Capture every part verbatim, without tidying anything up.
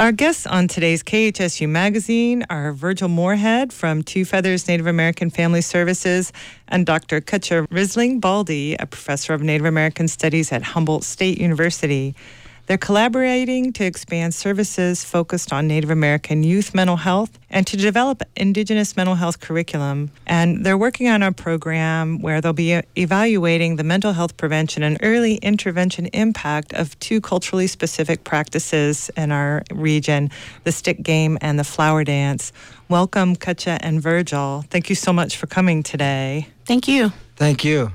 Our guests on today's K H S U Magazine are Virgil Moorhead from Two Feathers Native American Family Services and Doctor Cutcha Risling-Baldy, a professor of Native American Studies at Humboldt State University. They're collaborating to expand services focused on Native American youth mental health and to develop Indigenous mental health curriculum. And they're working on a program where they'll be evaluating the mental health prevention and early intervention impact of two culturally specific practices in our region, the stick game and the flower dance. Welcome, Cutcha and Virgil. Thank you so much for coming today. Thank you. Thank you.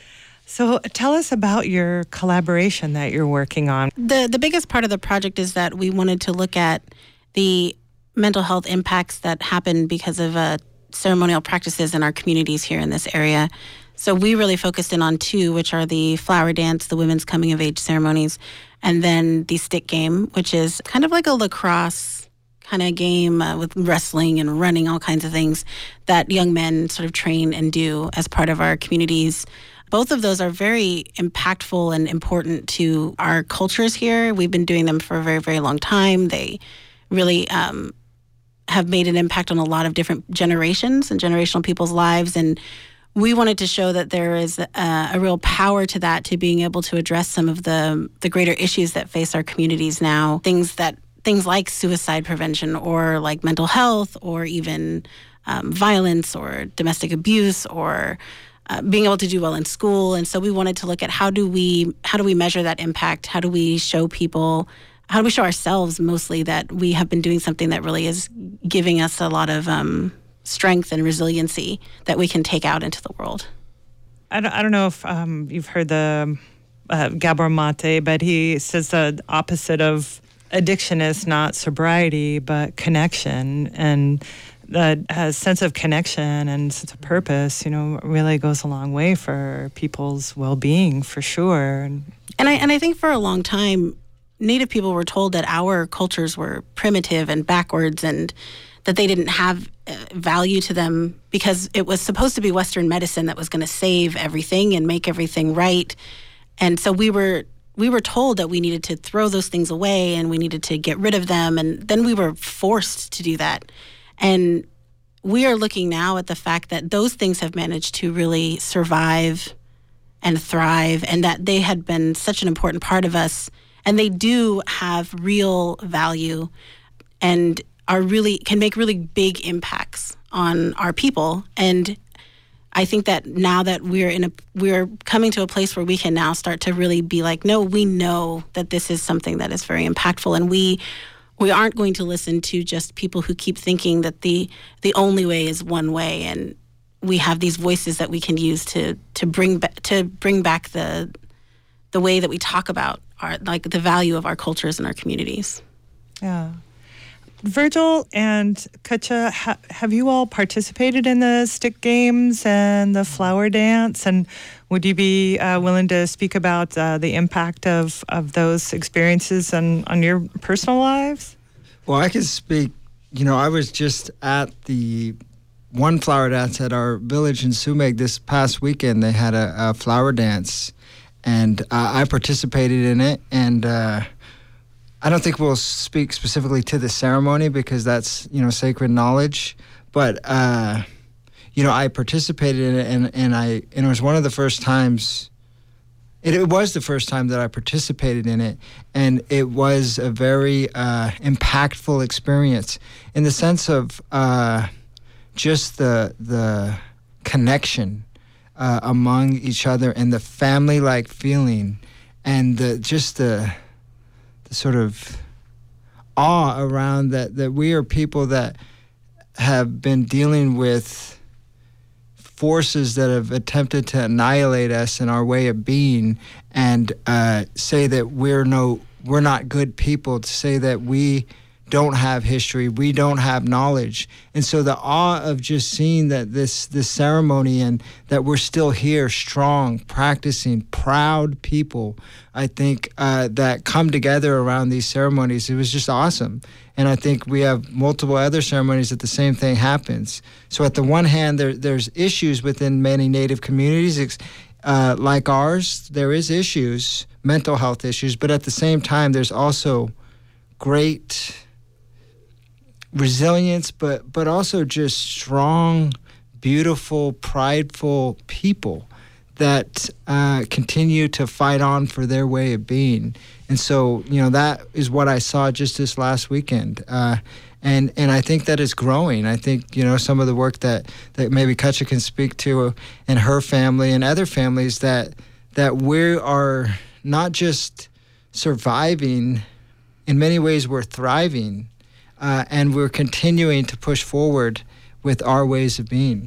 So tell us about your collaboration that you're working on. The the biggest part of the project is that we wanted to look at the mental health impacts that happen because of uh, ceremonial practices in our communities here in this area. So we really focused in on two, which are the flower dance, the women's coming of age ceremonies, and then the stick game, which is kind of like a lacrosse kind of game uh, with wrestling and running, all kinds of things that young men sort of train and do as part of our communities. Both of those are very impactful and important to our cultures here. We've been doing them for a very, very long time. They really um, have made an impact on a lot of different generations and generational people's lives. And we wanted to show that there is a, a real power to that, to being able to address some of the, the greater issues that face our communities now. Things that things like suicide prevention or like mental health or even um, violence or domestic abuse or Uh, being able to do well in school. And so we wanted to look at how do we how do we measure that impact? How do we show people, how do we show ourselves mostly that we have been doing something that really is giving us a lot of um, strength and resiliency that we can take out into the world? I don't, I don't know if um, you've heard the uh, Gabor Mate, but he says the opposite of addiction is not sobriety, but connection. And the uh, sense of connection and sense of purpose, you know, really goes a long way for people's well-being, for sure. And I and I think for a long time, Native people were told that our cultures were primitive and backwards and that they didn't have uh, value to them because it was supposed to be Western medicine that was going to save everything and make everything right. And so we were we were told that we needed to throw those things away and we needed to get rid of them. And then we were forced to do that. And we are looking now at the fact that those things have managed to really survive and thrive, and that they had been such an important part of us, and they do have real value and are really can make really big impacts on our people. And I think that now that we're in a we're coming to a place where we can now start to really be like, no, we know that this is something that is very impactful, and we We aren't going to listen to just people who keep thinking that the the only way is one way, and we have these voices that we can use to to bring ba- to bring back the the way that we talk about our like the value of our cultures and our communities. Yeah. Virgil and Cutcha, ha- have you all participated in the stick games and the flower dance? And would you be uh, willing to speak about uh, the impact of, of those experiences on, on your personal lives? Well, I can speak. You know, I was just at the one flower dance at our village in Sumeg this past weekend. They had a, a flower dance, and uh, I participated in it. And uh, I don't think we'll speak specifically to the ceremony because that's, you know, sacred knowledge. But, uh, you know, I participated in it, and, and, I, and it was one of the first times, it, it was the first time that I participated in it, and it was a very uh, impactful experience in the sense of uh, just the, the connection uh, among each other and the family-like feeling and the, just the... sort of awe around that, that we are people that have been dealing with forces that have attempted to annihilate us and our way of being, and uh, say that we're no, we're not good people, to say that we don't have history, we don't have knowledge. And so the awe of just seeing that this this ceremony and that we're still here, strong, practicing, proud people, I think uh, that come together around these ceremonies, it was just awesome. And I think we have multiple other ceremonies that the same thing happens. So at the one hand, there, there's issues within many Native communities, uh, like ours. There is issues, mental health issues, but at the same time, there's also great resilience, but but also just strong, beautiful, prideful people that uh, continue to fight on for their way of being. And so, you know, that is what I saw just this last weekend. Uh, and and I think that is growing. I think, you know, some of the work that, that maybe Katja can speak to and her family and other families, that that we are not just surviving, in many ways we're thriving, uh, and we're continuing to push forward with our ways of being.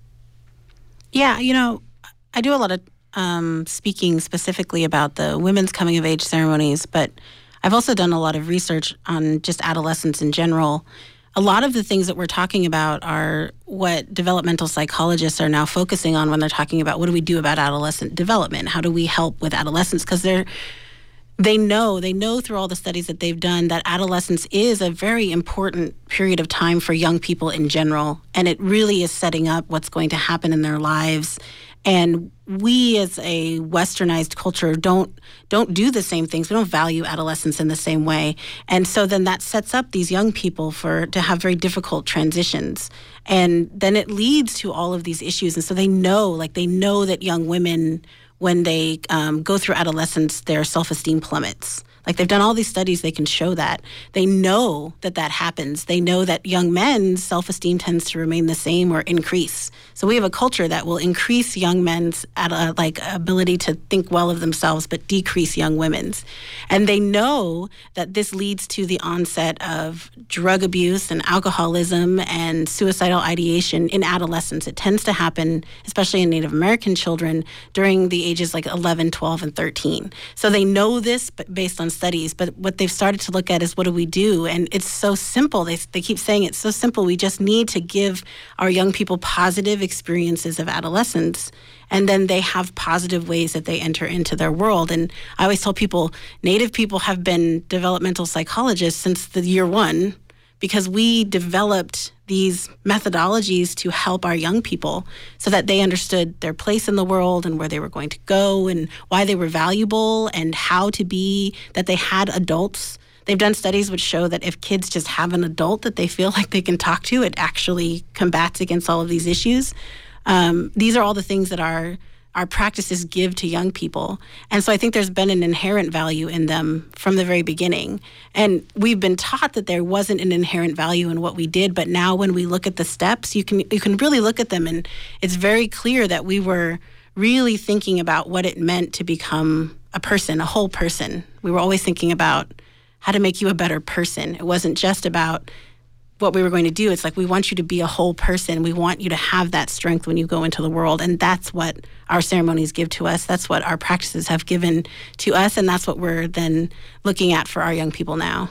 Yeah, you know, I do a lot of um, speaking specifically about the women's coming of age ceremonies, but I've also done a lot of research on just adolescence in general. A lot of the things that we're talking about are what developmental psychologists are now focusing on when they're talking about what do we do about adolescent development? How do we help with adolescence? Because they're They know, they know through all the studies that they've done that adolescence is a very important period of time for young people in general, and it really is setting up what's going to happen in their lives. And we as a westernized culture don't don't do the same things. We don't value adolescence in the same way. And so then that sets up these young people for to have very difficult transitions. And then it leads to all of these issues. And so they know, like they know that young women, when they um, go through adolescence, their self-esteem plummets. Like they've done all these studies, they can show that. They know that that happens. They know that young men's self-esteem tends to remain the same or increase. So we have a culture that will increase young men's at a, like ability to think well of themselves, but decrease young women's. And they know that this leads to the onset of drug abuse and alcoholism and suicidal ideation in adolescence. It tends to happen, especially in Native American children, during the ages like eleven, twelve, and thirteen. So they know this based on studies, but what they've started to look at is what do we do? And it's so simple. They, they keep saying it's so simple. We just need to give our young people positive experiences of adolescence, and then they have positive ways that they enter into their world. And I always tell people, Native people have been developmental psychologists since the year one, because we developed these methodologies to help our young people so that they understood their place in the world and where they were going to go and why they were valuable and how to be, that they had adults. They've done studies which show that if kids just have an adult that they feel like they can talk to, it actually combats against all of these issues. Um, these are all the things that our our practices give to young people. And so I think there's been an inherent value in them from the very beginning. And we've been taught that there wasn't an inherent value in what we did, but now when we look at the steps, you can you can really look at them, and it's very clear that we were really thinking about what it meant to become a person, a whole person. We were always thinking about how to make you a better person. It wasn't just about what we were going to do. It's like, we want you to be a whole person. We want you to have that strength when you go into the world. And that's what our ceremonies give to us. That's what our practices have given to us. And that's what we're then looking at for our young people now.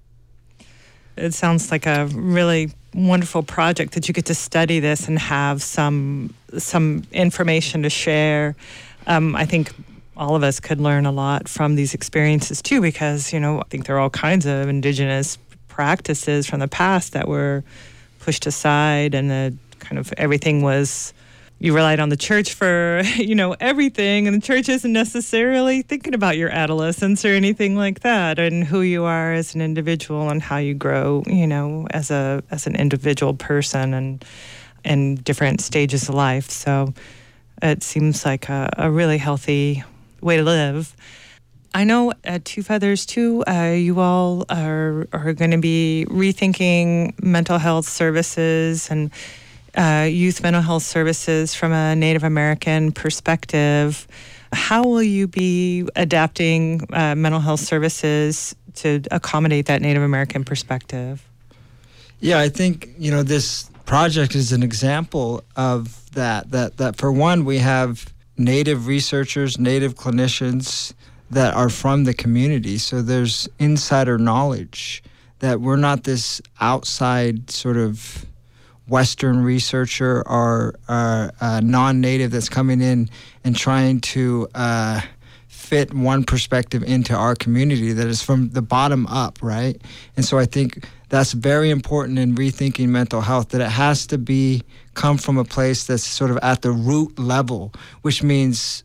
It sounds like a really wonderful project that you get to study this and have some some information to share. Um, I think all of us could learn a lot from these experiences too, because, you know, I think there are all kinds of indigenous practices from the past that were pushed aside, and the kind of everything was, you relied on the church for, you know, everything, and the church isn't necessarily thinking about your adolescence or anything like that, and who you are as an individual and how you grow, you know, as a as an individual person and in different stages of life. So it seems like a, a really healthy way to live. I know at Two Feathers, too, uh, you all are are going to be rethinking mental health services and uh, youth mental health services from a Native American perspective. How will you be adapting uh, mental health services to accommodate that Native American perspective? Yeah, I think, you know, this project is an example of that. That, that for one, we have Native researchers, Native clinicians that are from the community. So there's insider knowledge that we're not this outside sort of Western researcher or uh, uh, non-Native that's coming in and trying to uh, fit one perspective into our community that is from the bottom up, right? And so I think that's very important in rethinking mental health, that it has to be come from a place that's sort of at the root level, which means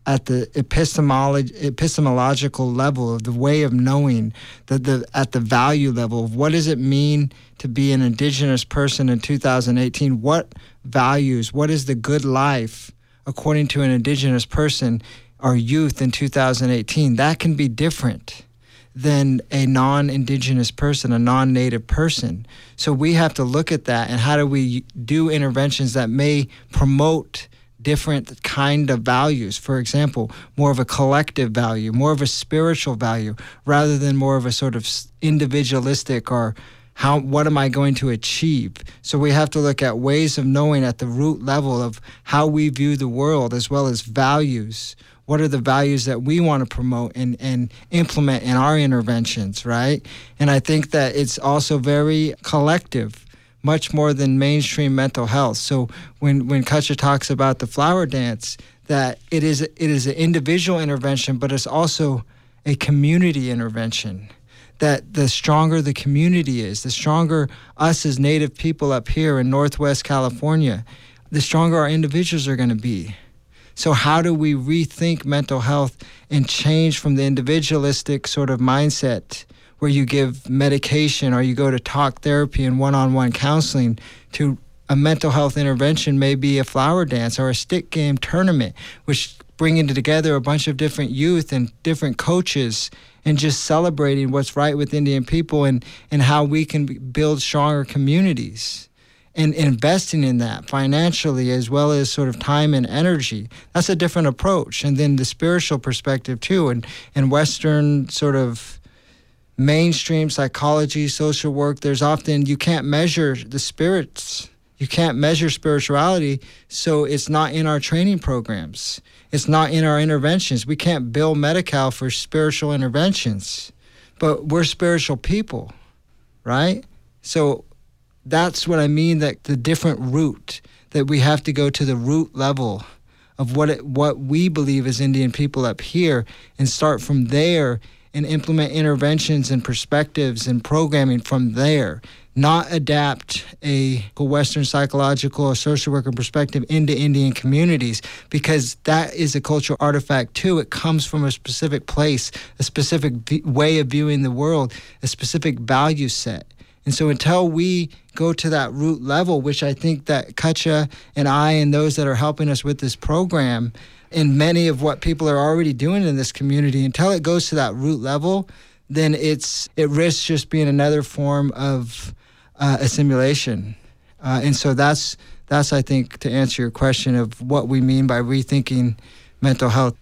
at the epistemolo- epistemological level of the way of knowing, the, the at the value level of what does it mean to be an Indigenous person in two thousand eighteen? What values, what is the good life according to an Indigenous person or youth in two thousand eighteen? That can be different than a non-Indigenous person, a non-Native person. So we have to look at that, and how do we do interventions that may promote different kind of values. For example, more of a collective value, more of a spiritual value, rather than more of a sort of individualistic or how what am I going to achieve? So we have to look at ways of knowing at the root level of how we view the world, as well as values. What are the values that we want to promote and, and implement in our interventions, right? And I think that it's also very collective, much more than mainstream mental health. So when, when Cutcha talks about the flower dance, that it is it is an individual intervention, but it's also a community intervention. That the stronger the community is, the stronger us as Native people up here in Northwest California, the stronger our individuals are going to be. So how do we rethink mental health and change from the individualistic sort of mindset where you give medication or you go to talk therapy and one-on-one counseling to a mental health intervention, maybe a flower dance or a stick game tournament, which bringing together a bunch of different youth and different coaches and just celebrating what's right with Indian people and, and how we can build stronger communities. And investing in that financially as well as sort of time and energy. That's a different approach. And then the spiritual perspective too. And in Western sort of mainstream psychology, social work, there's often, you can't measure the spirits. You can't measure spirituality, so it's not in our training programs. It's not in our interventions. We can't bill Medi-Cal for spiritual interventions. But we're spiritual people, right? So that's what I mean, that the different root, that we have to go to the root level of what it, what we believe as Indian people up here and start from there and implement interventions and perspectives and programming from there, not adapt a Western psychological or social worker perspective into Indian communities, because that is a cultural artifact too. It comes from a specific place, a specific v- way of viewing the world, a specific value set. And so until we go to that root level, which I think that Cutcha and I and those that are helping us with this program and many of what people are already doing in this community, until it goes to that root level, then it's it risks just being another form of uh, assimilation. Uh, and so that's, that's, I think, to answer your question of what we mean by rethinking mental health.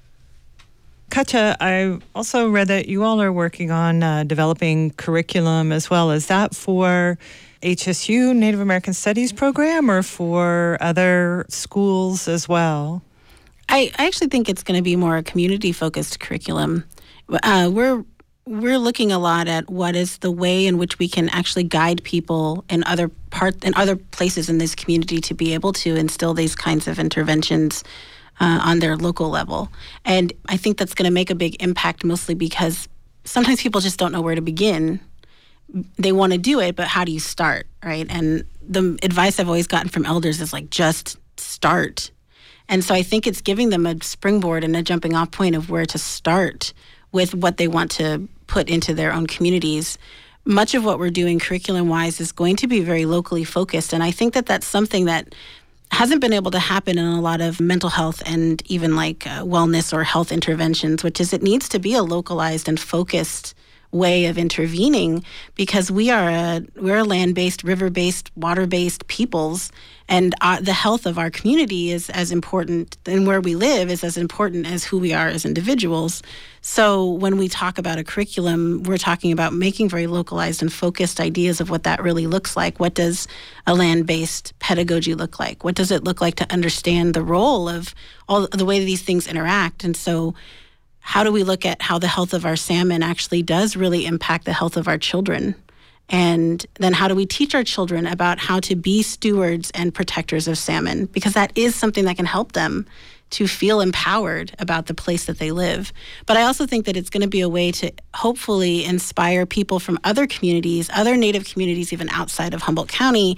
Cutcha, I also read that you all are working on uh, developing curriculum as well. Is that for H S U Native American Studies program or for other schools as well? I, I actually think it's going to be more a community-focused curriculum. Uh, we're we're looking a lot at what is the way in which we can actually guide people in other part in other places in this community to be able to instill these kinds of interventions Uh, on their local level. And I think that's going to make a big impact, mostly because sometimes people just don't know where to begin. They want to do it, but how do you start, right? And the advice I've always gotten from elders is like, just start. And so I think it's giving them a springboard and a jumping off point of where to start with what they want to put into their own communities. Much of what we're doing curriculum-wise is going to be very locally focused. And I think that that's something that hasn't been able to happen in a lot of mental health and even like uh, wellness or health interventions, which is it needs to be a localized and focused way of intervening, because we are a we're a land-based, river-based, water-based peoples, and uh, the health of our community is as important, and where we live is as important as who we are as individuals. So when we talk about a curriculum, we're talking about making very localized and focused ideas of what that really looks like. What does a land-based pedagogy look like? What does it look like to understand the role of all the way these things interact? And so how do we look at how the health of our salmon actually does really impact the health of our children? And then how do we teach our children about how to be stewards and protectors of salmon? Because that is something that can help them to feel empowered about the place that they live. But I also think that it's going to be a way to hopefully inspire people from other communities, other Native communities, even outside of Humboldt County,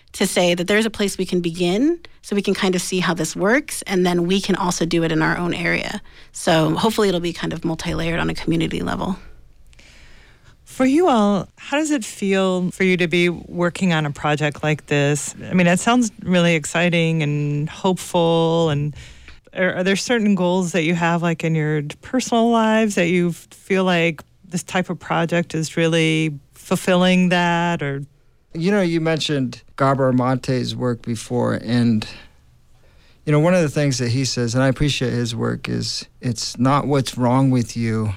to say that there's a place we can begin so we can kind of see how this works, and then we can also do it in our own area. So hopefully it'll be kind of multi-layered on a community level. For you all, how does it feel for you to be working on a project like this? I mean, it sounds really exciting and hopeful. And are, are there certain goals that you have, like in your personal lives, that you feel like this type of project is really fulfilling that? Or, you know, you mentioned Gabor Mate's work before, and you know, one of the things that he says, and I appreciate his work, is it's not what's wrong with you,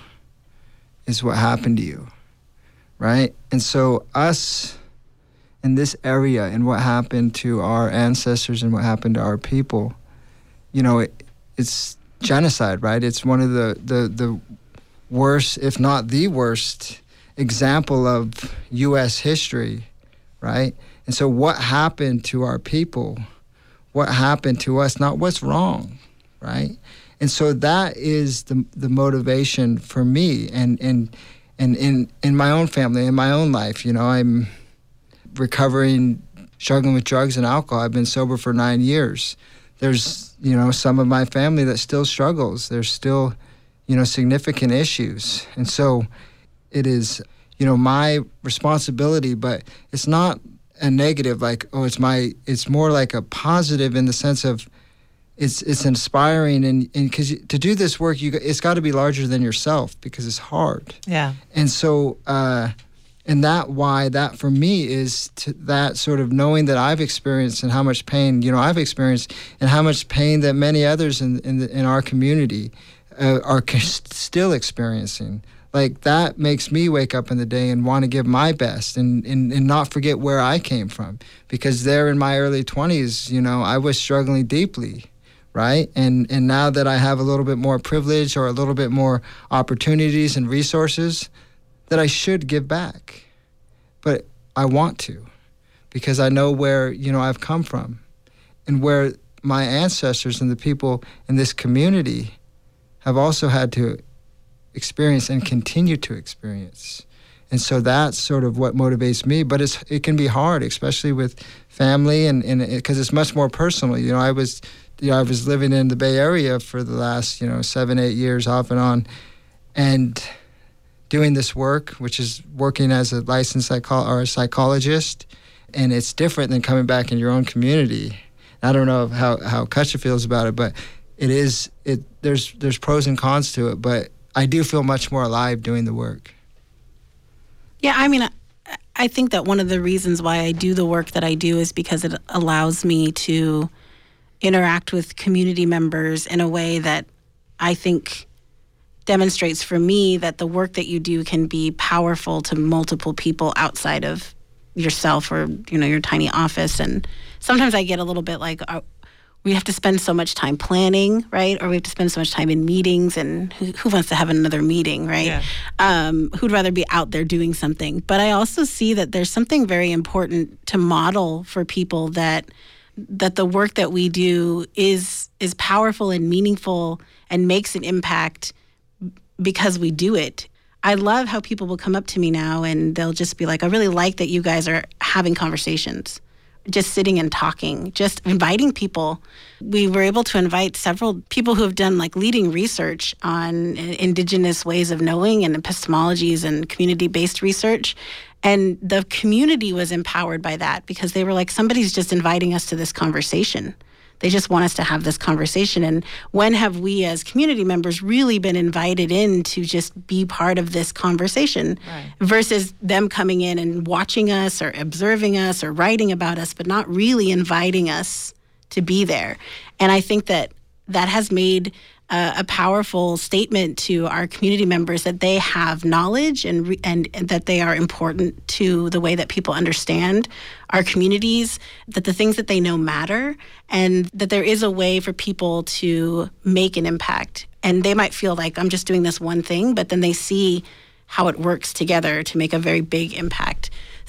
it's what happened to you. Right? And so us in this area and what happened to our ancestors and what happened to our people, you know, it, it's genocide, right? It's one of the, the, the worst, if not the worst, example of U S history, right? And so what happened to our people, what happened to us, not what's wrong, right? And so that is the the motivation for me. And, and And in, in my own family, in my own life, you know, I'm recovering, struggling with drugs and alcohol. I've been sober for nine years. There's, you know, some of my family that still struggles. There's still, you know, significant issues. And so it is, you know, my responsibility, but it's not a negative, like, oh, it's my, it's more like a positive in the sense of, It's it's inspiring, and because to do this work, you it's got to be larger than yourself because it's hard. Yeah. And so, uh, and that why that for me is to, that sort of knowing that I've experienced and how much pain you know I've experienced, and how much pain that many others in in, the, in our community uh, are still experiencing. Like that makes me wake up in the day and want to give my best, and, and, and not forget where I came from, because there in my early twenties, you know, I was struggling deeply. Right? And and now that I have a little bit more privilege or a little bit more opportunities and resources, that I should give back. But I want to, because I know where, you know, I've come from and where my ancestors and the people in this community have also had to experience and continue to experience. And so that's sort of what motivates me. But it's it can be hard, especially with family, and because it, it's much more personal. You know, I was... You know, I was living in the Bay Area for the last, you know, seven, eight years off and on, and doing this work, which is working as a licensed psycho- or a psychologist, and it's different than coming back in your own community. I don't know how how Kutcha feels about it, but it is it. There's there's pros and cons to it, but I do feel much more alive doing the work. Yeah, I mean, I, I think that one of the reasons why I do the work that I do is because it allows me to interact with community members in a way that I think demonstrates for me that the work that you do can be powerful to multiple people outside of yourself or, you know, your tiny office. And sometimes I get a little bit like, uh, we have to spend so much time planning, right? Or we have to spend so much time in meetings, and who, who wants to have another meeting, right? Yeah. Um, who'd rather be out there doing something? But I also see that there's something very important to model for people, that that the work that we do is is powerful and meaningful and makes an impact because we do it. I love how people will come up to me now and they'll just be like, I really like that you guys are having conversations, just sitting and talking, just inviting people. We were able to invite several people who have done like leading research on indigenous ways of knowing and epistemologies and community-based research. And the community was empowered by that, because they were like, somebody's just inviting us to this conversation. They just want us to have this conversation. And when have we as community members really been invited in to just be part of this conversation, right, versus them coming in and watching us or observing us or writing about us, but not really inviting us to be there. And I think that that has made uh, a powerful statement to our community members that they have knowledge and, re- and and that they are important to the way that people understand our communities, that the things that they know matter, and that there is a way for people to make an impact. And they might feel like, I'm just doing this one thing, but then they see how it works together to make a very big impact.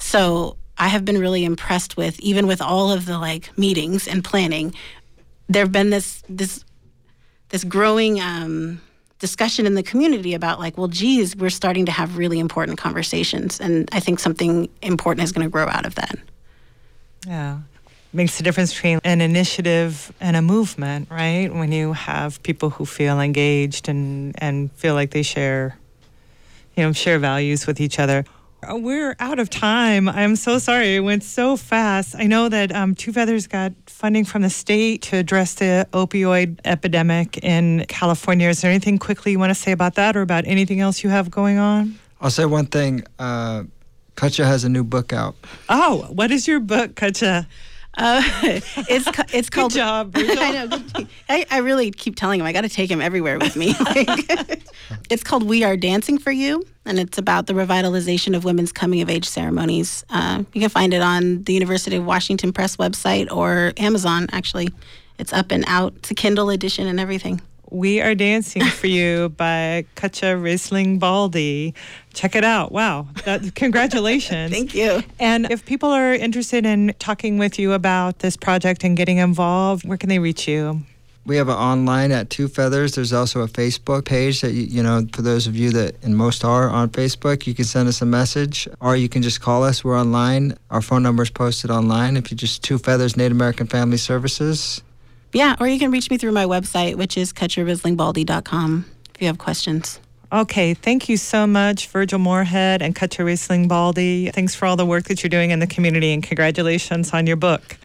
So I have been really impressed with, even with all of the like meetings and planning, there have been this this this growing um, discussion in the community about like, well, geez, we're starting to have really important conversations. And I think something important is going to grow out of that. Yeah. makes the difference between an initiative and a movement, right? When you have people who feel engaged and, and feel like they share, you know, share values with each other. We're out of time. I'm so sorry. It went so fast. I know that um, Two Feathers got funding from the state to address the opioid epidemic in California. Is there anything quickly you want to say about that or about anything else you have going on? I'll say one thing. Uh, Katja has a new book out. Oh, what is your book, Katja? Uh, it's it's called. Good job, Rachel. I know. I, I really keep telling him I got to take him everywhere with me. Like, it's called "We Are Dancing for You," and it's about the revitalization of women's coming of age ceremonies. Uh, you can find it on the University of Washington Press website or Amazon. Actually, it's up and out. It's a Kindle edition and everything. We Are Dancing for You by Katja Risling Baldi. Check it out. Wow. That, congratulations. Thank you. And if people are interested in talking with you about this project and getting involved, where can they reach you? We have an online at Two Feathers. There's also a Facebook page that, you, you know, for those of you that, and most are on Facebook, you can send us a message or you can just call us. We're online. Our phone number is posted online. If you just Two Feathers Native American Family Services. Yeah, or you can reach me through my website, which is katja risling baldi dot com, if you have questions. Okay, thank you so much, Virgil Moorhead and Katja Risling Baldi. Thanks for all the work that you're doing in the community, and congratulations on your book.